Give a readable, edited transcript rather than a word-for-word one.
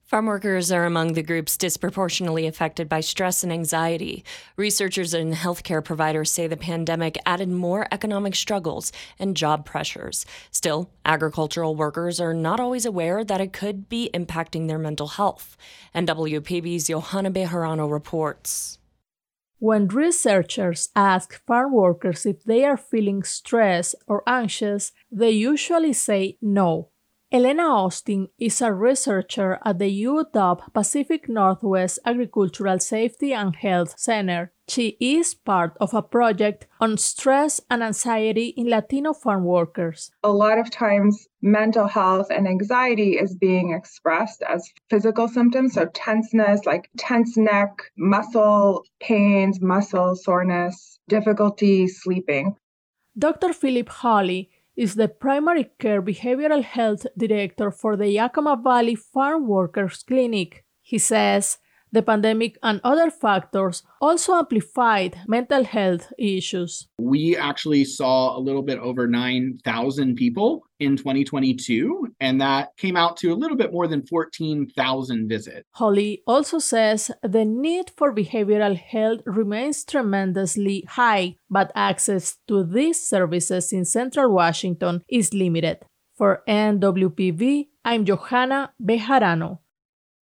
Farm workers are among the groups disproportionately affected by stress and anxiety. Researchers and healthcare providers say the pandemic added more economic struggles and job pressures. Still, agricultural workers are not always aware that it could be impacting their mental health. NWPB's Johanna Bejarano reports. When researchers ask farm workers if they are feeling stressed or anxious, they usually say no. Elena Austin is a researcher at the UW Pacific Northwest Agricultural Safety and Health Center. She is part of a project on stress and anxiety in Latino farm workers. A lot of times, mental health and anxiety is being expressed as physical symptoms, so tenseness, like tense neck, muscle pains, muscle soreness, difficulty sleeping. Dr. Philip Hawley is the primary care behavioral health director for the Yakima Valley Farm Workers Clinic. He says the pandemic and other factors also amplified mental health issues. We actually saw a little bit over 9,000 people in 2022, and that came out to a little bit more than 14,000 visits. Holly also says the need for behavioral health remains tremendously high, but access to these services in Central Washington is limited. For NWPV, I'm Johanna Bejarano.